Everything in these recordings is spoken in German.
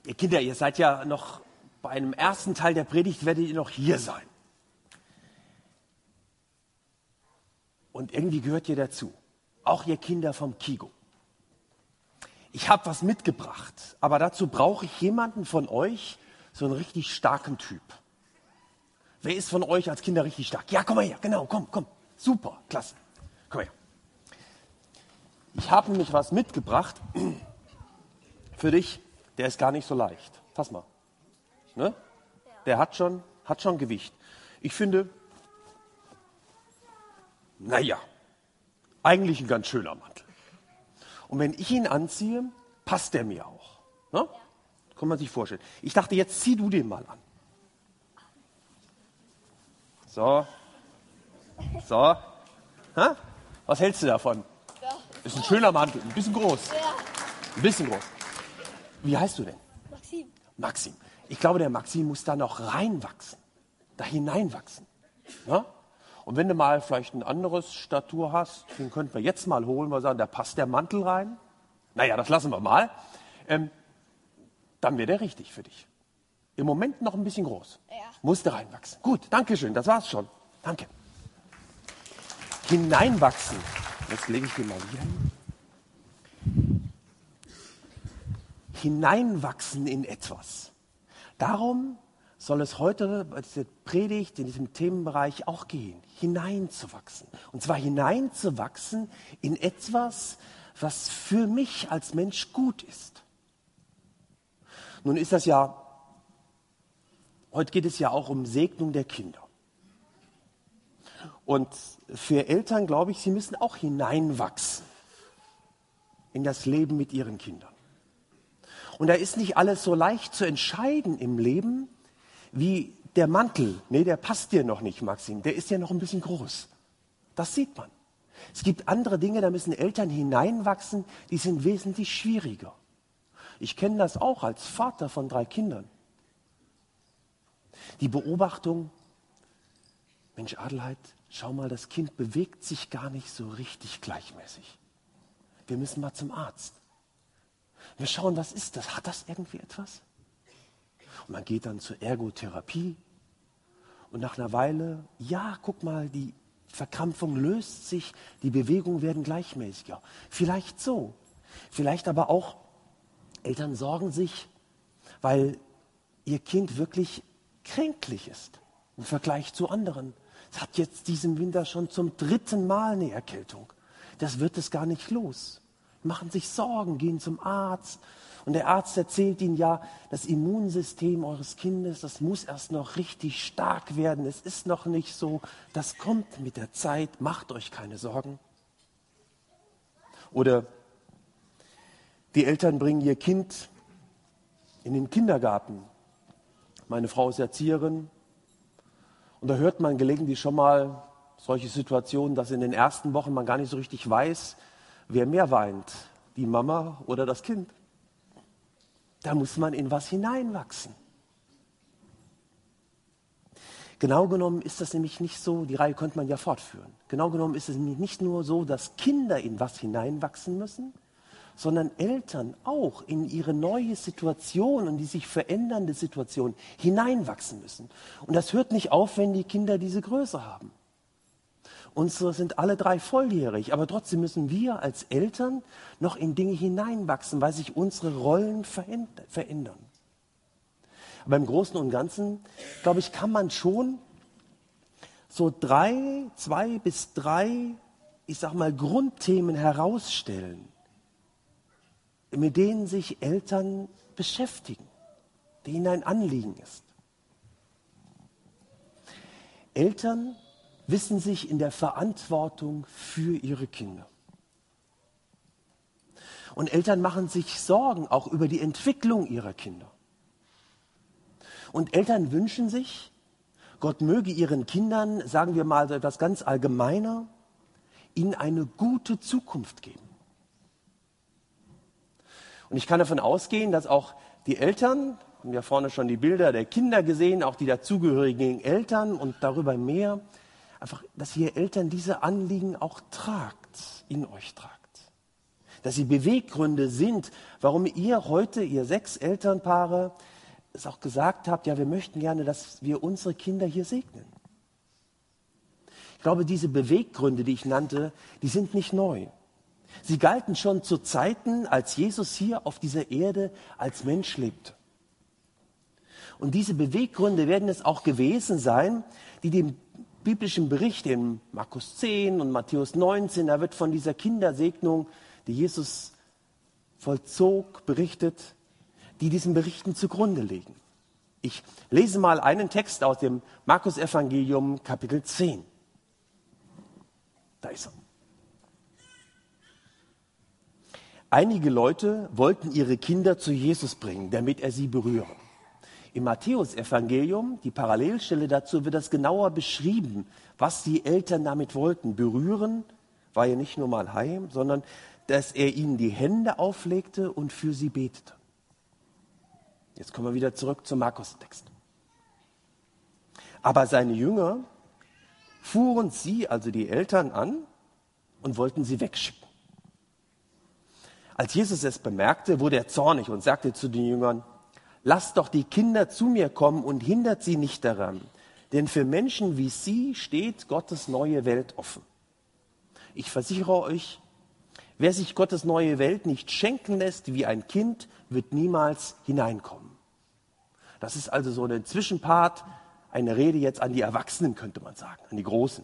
Ihr Kinder, ihr seid ja noch bei einem ersten Teil der Predigt, werdet ihr noch hier sein. Und irgendwie gehört ihr dazu. Auch ihr Kinder vom Kigo. Ich habe was mitgebracht, aber dazu brauche ich jemanden von euch, so einen richtig starken Typ. Wer ist von euch als Kinder richtig stark? Ja, komm mal her, genau, komm. Super, klasse. Komm her. Ich habe nämlich was mitgebracht für dich, der ist gar nicht so leicht. Fass mal. Ne? Ja. Der hat schon Gewicht. Ich finde, naja, eigentlich ein ganz schöner Mantel. Und wenn ich ihn anziehe, passt der mir auch. Ne? Ja. Kann man sich vorstellen. Ich dachte, jetzt zieh du den mal an. So. Ha? Was hältst du davon? Ja, ist ein schöner Mantel, ein bisschen groß. Ja. Ein bisschen groß. Wie heißt du denn? Maxim. Ich glaube, der Maxim muss da noch reinwachsen, da hineinwachsen. Ja? Und wenn du mal vielleicht ein anderes Statur hast, den könnten wir jetzt mal holen, weil wir sagen, da passt der Mantel rein. Naja, das lassen wir mal. Dann wäre der richtig für dich. Im Moment noch ein bisschen groß. Ja. Musste reinwachsen. Gut, danke schön, das war's schon. Danke. Hineinwachsen. Jetzt lege ich den mal hier hin. Hineinwachsen in etwas. Darum soll es heute bei dieser Predigt, in diesem Themenbereich auch gehen. Hineinzuwachsen. Und zwar hineinzuwachsen in etwas, was für mich als Mensch gut ist. Nun ist das ja, heute geht es ja auch um Segnung der Kinder. Und für Eltern glaube ich, sie müssen auch hineinwachsen in das Leben mit ihren Kindern. Und da ist nicht alles so leicht zu entscheiden im Leben, wie der Mantel. Nee, der passt dir noch nicht, Maxim. Der ist ja noch ein bisschen groß. Das sieht man. Es gibt andere Dinge, da müssen Eltern hineinwachsen, die sind wesentlich schwieriger. Ich kenne das auch als Vater von 3 Kindern. Die Beobachtung, Mensch Adelheid, schau mal, das Kind bewegt sich gar nicht so richtig gleichmäßig. Wir müssen mal zum Arzt. Wir schauen, was ist das? Hat das irgendwie etwas? Und man geht dann zur Ergotherapie und nach einer Weile, ja, guck mal, die Verkrampfung löst sich, die Bewegungen werden gleichmäßiger. Vielleicht so. Vielleicht aber auch, Eltern sorgen sich, weil ihr Kind wirklich kränklich ist im Vergleich zu anderen. Es hat jetzt diesen Winter schon zum 3. Mal eine Erkältung. Das wird es gar nicht los. Machen sich Sorgen, gehen zum Arzt. Und der Arzt erzählt ihnen, ja, das Immunsystem eures Kindes, das muss erst noch richtig stark werden. Es ist noch nicht so. Das kommt mit der Zeit. Macht euch keine Sorgen. Oder die Eltern bringen ihr Kind in den Kindergarten. Meine Frau ist Erzieherin. Und da hört man gelegentlich schon mal solche Situationen, dass in den ersten Wochen man gar nicht so richtig weiß, wer mehr weint, die Mama oder das Kind. Da muss man in was hineinwachsen. Genau genommen ist das nämlich nicht so, die Reihe könnte man ja fortführen. Genau genommen ist es nämlich nicht nur so, dass Kinder in was hineinwachsen müssen, sondern Eltern auch in ihre neue Situation und die sich verändernde Situation hineinwachsen müssen. Und das hört nicht auf, wenn die Kinder diese Größe haben. Unsere sind alle 3 volljährig, aber trotzdem müssen wir als Eltern noch in Dinge hineinwachsen, weil sich unsere Rollen verändern. Aber im Großen und Ganzen, glaube ich, kann man schon so 2 bis 3, ich sag mal, Grundthemen herausstellen, mit denen sich Eltern beschäftigen, denen ein Anliegen ist. Eltern wissen sich in der Verantwortung für ihre Kinder. Und Eltern machen sich Sorgen auch über die Entwicklung ihrer Kinder. Und Eltern wünschen sich, Gott möge ihren Kindern, sagen wir mal so etwas ganz allgemeiner, ihnen eine gute Zukunft geben. Und ich kann davon ausgehen, dass auch die Eltern, haben ja vorne schon die Bilder der Kinder gesehen, auch die dazugehörigen Eltern und darüber mehr, einfach, dass ihr Eltern diese Anliegen auch tragt, in euch tragt. dass sie Beweggründe sind, warum ihr heute, ihr 6 Elternpaare, es auch gesagt habt, ja, wir möchten gerne, dass wir unsere Kinder hier segnen. Ich glaube, diese Beweggründe, die ich nannte, die sind nicht neu. Sie galten schon zu Zeiten, als Jesus hier auf dieser Erde als Mensch lebte. Und diese Beweggründe werden es auch gewesen sein, die dem biblischen Bericht in Markus 10 und Matthäus 19, da wird von dieser Kindersegnung, die Jesus vollzog, berichtet, die diesen Berichten zugrunde liegen. Ich lese mal einen Text aus dem Markus-Evangelium, Kapitel 10. Da ist er. Einige Leute wollten ihre Kinder zu Jesus bringen, damit er sie berühre. Im Matthäus-Evangelium, die Parallelstelle dazu, wird das genauer beschrieben, was die Eltern damit wollten. Berühren war ja nicht nur mal heim, sondern dass er ihnen die Hände auflegte und für sie betete. Jetzt kommen wir wieder zurück zum Markus-Text. Aber seine Jünger fuhren sie, also die Eltern, an und wollten sie wegschicken. Als Jesus es bemerkte, wurde er zornig und sagte zu den Jüngern: Lasst doch die Kinder zu mir kommen und hindert sie nicht daran, denn für Menschen wie sie steht Gottes neue Welt offen. Ich versichere euch, wer sich Gottes neue Welt nicht schenken lässt wie ein Kind, wird niemals hineinkommen. Das ist also so ein Zwischenpart, eine Rede jetzt an die Erwachsenen, könnte man sagen, an die Großen.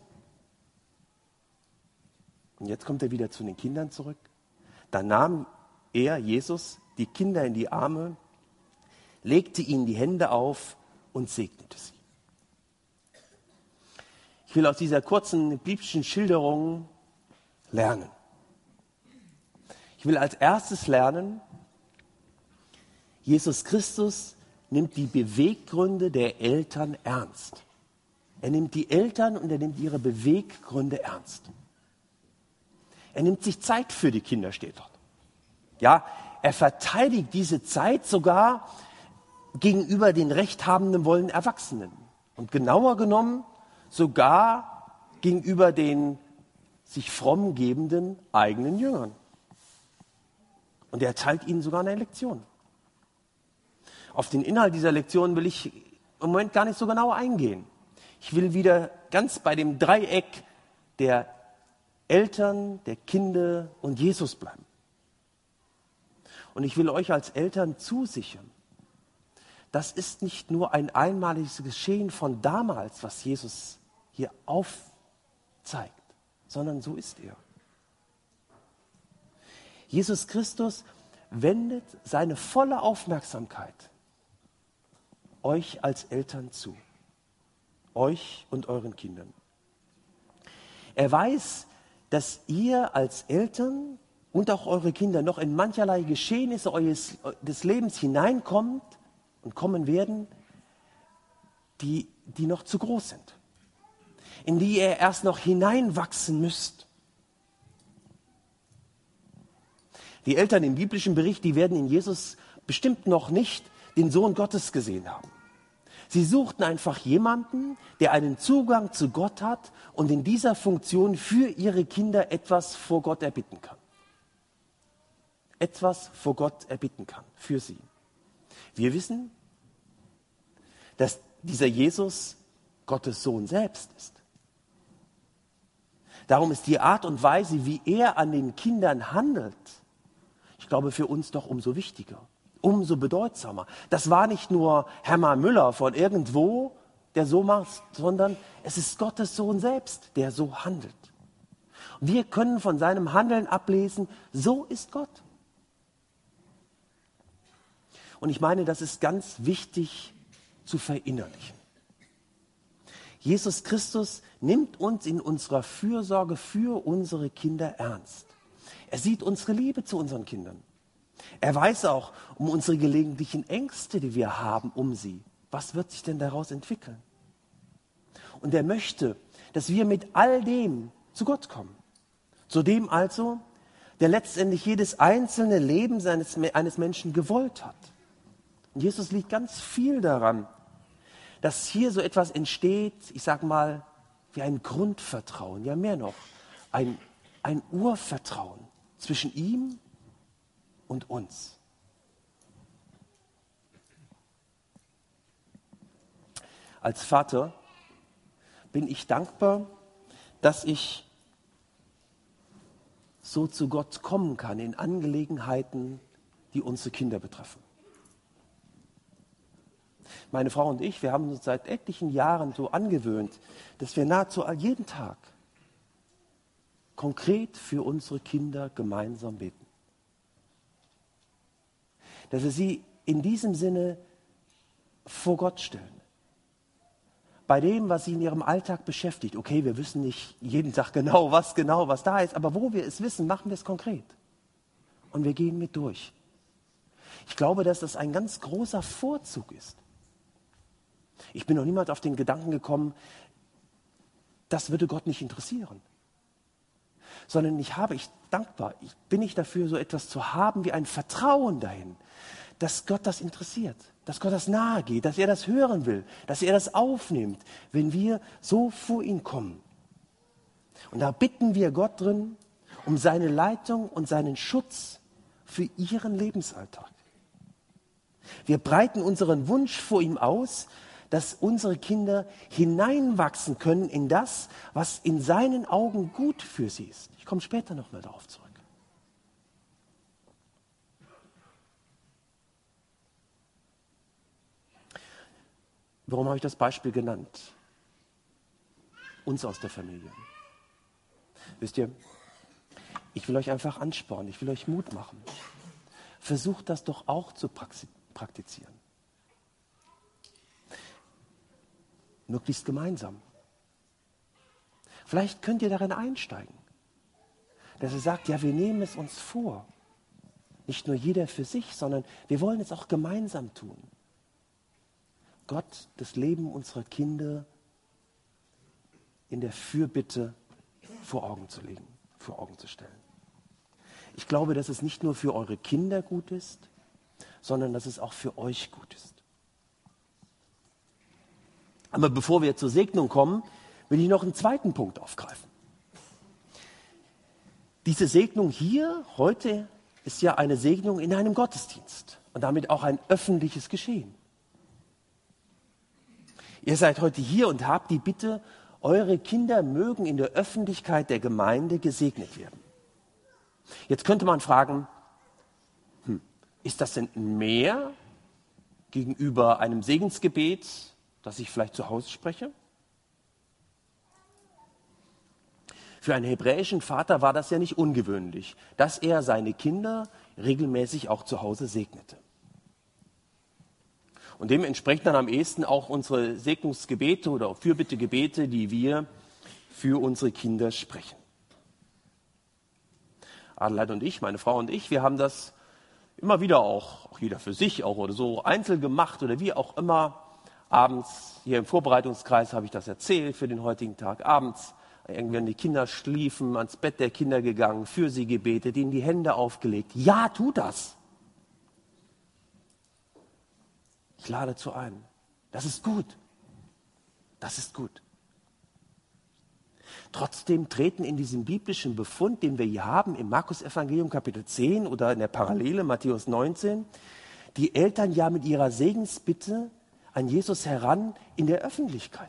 Und jetzt kommt er wieder zu den Kindern zurück. Da nahm er, Jesus, die Kinder in die Arme, legte ihnen die Hände auf und segnete sie. Ich will aus dieser kurzen biblischen Schilderung lernen. Ich will als erstes lernen, Jesus Christus nimmt die Beweggründe der Eltern ernst. Er nimmt die Eltern und er nimmt ihre Beweggründe ernst. Er nimmt sich Zeit für die Kinder, steht dort. Ja, er verteidigt diese Zeit sogar gegenüber den rechthabenden wollen Erwachsenen. Und genauer genommen sogar gegenüber den sich fromm gebenden eigenen Jüngern. Und er erteilt ihnen sogar eine Lektion. Auf den Inhalt dieser Lektion will ich im Moment gar nicht so genau eingehen. Ich will wieder ganz bei dem Dreieck der Eltern, der Kinder und Jesus bleiben. Und ich will euch als Eltern zusichern, das ist nicht nur ein einmaliges Geschehen von damals, was Jesus hier aufzeigt, sondern so ist er. Jesus Christus wendet seine volle Aufmerksamkeit euch als Eltern zu, euch und euren Kindern. Er weiß, dass ihr als Eltern und auch eure Kinder noch in mancherlei Geschehnisse des Lebens hineinkommt und kommen werden, die noch zu groß sind, in die ihr erst noch hineinwachsen müsst. Die Eltern im biblischen Bericht, die werden in Jesus bestimmt noch nicht den Sohn Gottes gesehen haben. Sie suchten einfach jemanden, der einen Zugang zu Gott hat und in dieser Funktion für ihre Kinder etwas vor Gott erbitten kann. Etwas vor Gott erbitten kann, für sie. Wir wissen, dass dieser Jesus Gottes Sohn selbst ist. Darum ist die Art und Weise, wie er an den Kindern handelt, ich glaube, für uns doch umso wichtiger, umso bedeutsamer. Das war nicht nur Hermann Müller von irgendwo, der so macht, sondern es ist Gottes Sohn selbst, der so handelt. Und wir können von seinem Handeln ablesen, so ist Gott. Und ich meine, das ist ganz wichtig zu verinnerlichen. Jesus Christus nimmt uns in unserer Fürsorge für unsere Kinder ernst. Er sieht unsere Liebe zu unseren Kindern. Er weiß auch um unsere gelegentlichen Ängste, die wir haben um sie. Was wird sich denn daraus entwickeln? Und er möchte, dass wir mit all dem zu Gott kommen. Zu dem also, der letztendlich jedes einzelne Leben eines Menschen gewollt hat. Und Jesus liegt ganz viel daran, dass hier so etwas entsteht, ich sage mal, wie ein Grundvertrauen, ja mehr noch, ein Urvertrauen zwischen ihm und uns. Als Vater bin ich dankbar, dass ich so zu Gott kommen kann in Angelegenheiten, die unsere Kinder betreffen. Meine Frau und ich, wir haben uns seit etlichen Jahren so angewöhnt, dass wir nahezu jeden Tag konkret für unsere Kinder gemeinsam beten. Dass wir sie in diesem Sinne vor Gott stellen. Bei dem, was sie in ihrem Alltag beschäftigt. Okay, wir wissen nicht jeden Tag genau, was da ist, aber wo wir es wissen, machen wir es konkret. Und wir gehen mit durch. Ich glaube, dass das ein ganz großer Vorzug ist. Ich bin noch niemals auf den Gedanken gekommen, das würde Gott nicht interessieren. Sondern ich bin ich dafür, so etwas zu haben wie ein Vertrauen dahin, dass Gott das interessiert, dass Gott das nahe geht, dass er das hören will, dass er das aufnimmt, wenn wir so vor ihn kommen. Und da bitten wir Gott drin um seine Leitung und seinen Schutz für ihren Lebensalltag. Wir breiten unseren Wunsch vor ihm aus, dass unsere Kinder hineinwachsen können in das, was in seinen Augen gut für sie ist. Ich komme später nochmal darauf zurück. Warum habe ich das Beispiel genannt? Uns aus der Familie. Wisst ihr, ich will euch einfach anspornen, ich will euch Mut machen. Versucht das doch auch zu praktizieren. Möglichst gemeinsam. Vielleicht könnt ihr darin einsteigen, dass ihr sagt, ja, wir nehmen es uns vor. Nicht nur jeder für sich, sondern wir wollen es auch gemeinsam tun. Gott das Leben unserer Kinder in der Fürbitte vor Augen zu legen, vor Augen zu stellen. Ich glaube, dass es nicht nur für eure Kinder gut ist, sondern dass es auch für euch gut ist. Aber bevor wir zur Segnung kommen, will ich noch einen zweiten Punkt aufgreifen. Diese Segnung hier heute ist ja eine Segnung in einem Gottesdienst und damit auch ein öffentliches Geschehen. Ihr seid heute hier und habt die Bitte, eure Kinder mögen in der Öffentlichkeit der Gemeinde gesegnet werden. Jetzt könnte man fragen, ist das denn mehr gegenüber einem Segensgebet, das ich vielleicht zu Hause spreche? Für einen hebräischen Vater war das ja nicht ungewöhnlich, dass er seine Kinder regelmäßig auch zu Hause segnete. Und dem entsprechen dann am ehesten auch unsere Segnungsgebete oder Fürbittegebete, die wir für unsere Kinder sprechen. Adelheid und ich, meine Frau und ich, wir haben das immer wieder auch jeder für sich auch oder so einzeln gemacht oder wie auch immer. Abends, hier im Vorbereitungskreis habe ich das erzählt für den heutigen Tag. Abends, irgendwann die Kinder schliefen, ans Bett der Kinder gegangen, für sie gebetet, ihnen die Hände aufgelegt. Ja, tu das. Ich lade dazu ein. Das ist gut. Das ist gut. Trotzdem treten in diesem biblischen Befund, den wir hier haben, im Markus-Evangelium Kapitel 10 oder in der Parallele Matthäus 19, die Eltern ja mit ihrer Segensbitte an Jesus heran in der Öffentlichkeit.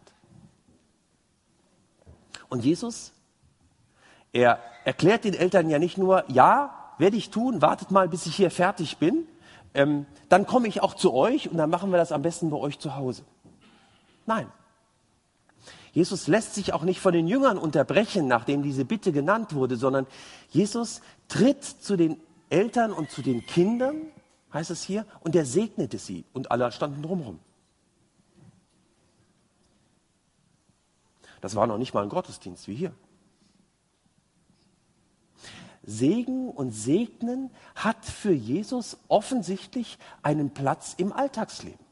Und Jesus, er erklärt den Eltern ja nicht nur, ja, werde ich tun, wartet mal, bis ich hier fertig bin, dann komme ich auch zu euch und dann machen wir das am besten bei euch zu Hause. Nein. Jesus lässt sich auch nicht von den Jüngern unterbrechen, nachdem diese Bitte genannt wurde, sondern Jesus tritt zu den Eltern und zu den Kindern, heißt es hier, und er segnete sie und alle standen drumherum. Das war noch nicht mal ein Gottesdienst wie hier. Segen und Segnen hat für Jesus offensichtlich einen Platz im Alltagsleben.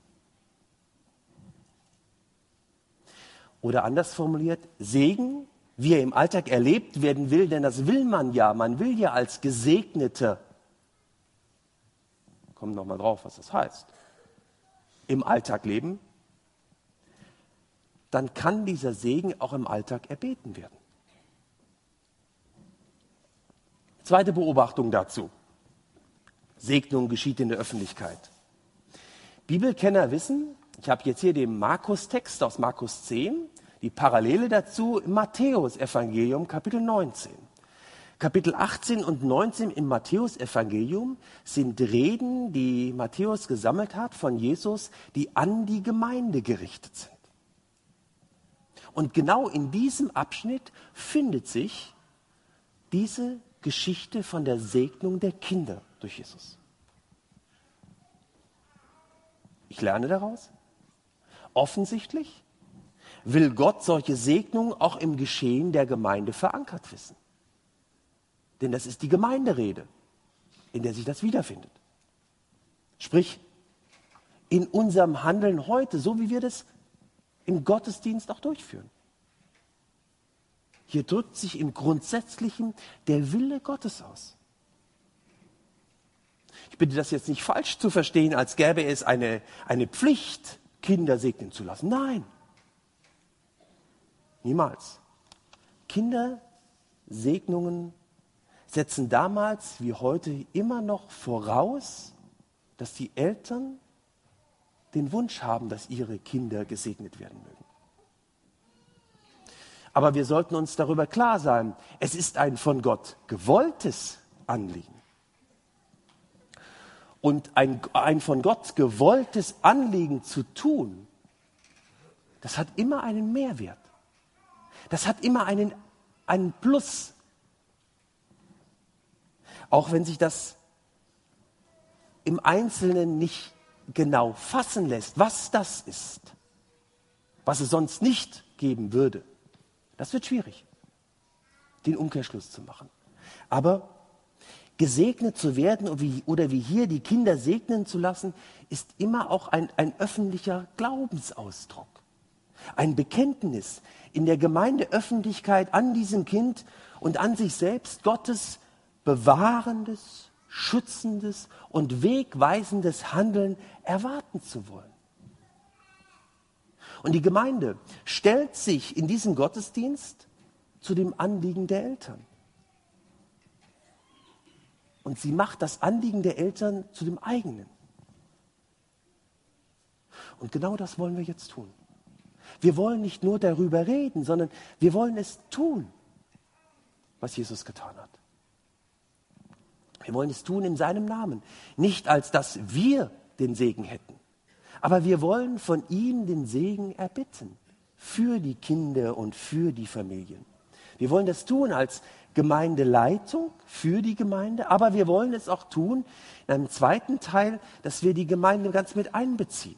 Oder anders formuliert, Segen, wie er im Alltag erlebt werden will, denn das will man ja. Man will ja als Gesegnete, kommen nochmal drauf, was das heißt, im Alltag leben, dann kann dieser Segen auch im Alltag erbeten werden. Zweite Beobachtung dazu. Segnung geschieht in der Öffentlichkeit. Bibelkenner wissen, ich habe jetzt hier den Markus-Text aus Markus 10, die Parallele dazu im Matthäus-Evangelium, Kapitel 19. Kapitel 18 und 19 im Matthäus-Evangelium sind Reden, die Matthäus gesammelt hat von Jesus, die an die Gemeinde gerichtet sind. Und genau in diesem Abschnitt findet sich diese Geschichte von der Segnung der Kinder durch Jesus. Ich lerne daraus. Offensichtlich will Gott solche Segnungen auch im Geschehen der Gemeinde verankert wissen. Denn das ist die Gemeinderede, in der sich das wiederfindet. Sprich, in unserem Handeln heute, so wie wir das im Gottesdienst auch durchführen. Hier drückt sich im Grundsätzlichen der Wille Gottes aus. Ich bitte das jetzt nicht falsch zu verstehen, als gäbe es eine Pflicht, Kinder segnen zu lassen. Nein, niemals. Kindersegnungen setzen damals wie heute immer noch voraus, dass die Eltern den Wunsch haben, dass ihre Kinder gesegnet werden mögen. Aber wir sollten uns darüber klar sein, es ist ein von Gott gewolltes Anliegen. Und ein von Gott gewolltes Anliegen zu tun, das hat immer einen Mehrwert. Das hat immer einen Plus. Auch wenn sich das im Einzelnen nicht genau fassen lässt, was das ist, was es sonst nicht geben würde. Das wird schwierig, den Umkehrschluss zu machen. Aber gesegnet zu werden oder wie hier die Kinder segnen zu lassen, ist immer auch ein öffentlicher Glaubensausdruck. Ein Bekenntnis in der Gemeindeöffentlichkeit an diesem Kind und an sich selbst, Gottes bewahrendes, schützendes und wegweisendes Handeln erwarten zu wollen. Und die Gemeinde stellt sich in diesem Gottesdienst zu dem Anliegen der Eltern. Und sie macht das Anliegen der Eltern zu dem eigenen. Und genau das wollen wir jetzt tun. Wir wollen nicht nur darüber reden, sondern wir wollen es tun, was Jesus getan hat. Wir wollen es tun in seinem Namen. Nicht als dass wir den Segen hätten, aber wir wollen von ihm den Segen erbitten für die Kinder und für die Familien. Wir wollen das tun als Gemeindeleitung für die Gemeinde, aber wir wollen es auch tun in einem zweiten Teil, dass wir die Gemeinde ganz mit einbeziehen.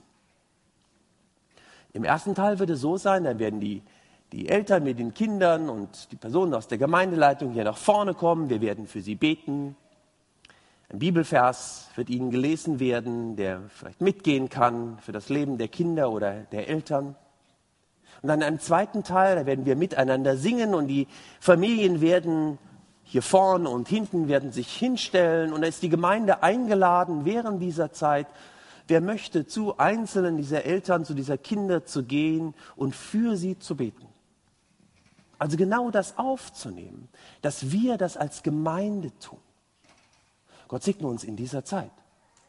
Im ersten Teil wird es so sein, dann werden die Eltern mit den Kindern und die Personen aus der Gemeindeleitung hier nach vorne kommen. Wir werden für sie beten. Ein Bibelvers wird ihnen gelesen werden, der vielleicht mitgehen kann für das Leben der Kinder oder der Eltern. Und dann in einem zweiten Teil, da werden wir miteinander singen und die Familien werden hier vorne und hinten werden sich hinstellen und da ist die Gemeinde eingeladen während dieser Zeit, wer möchte, zu einzelnen dieser Eltern, zu dieser Kinder zu gehen und für sie zu beten. Also genau das aufzunehmen, dass wir das als Gemeinde tun. Gott segne uns in dieser Zeit.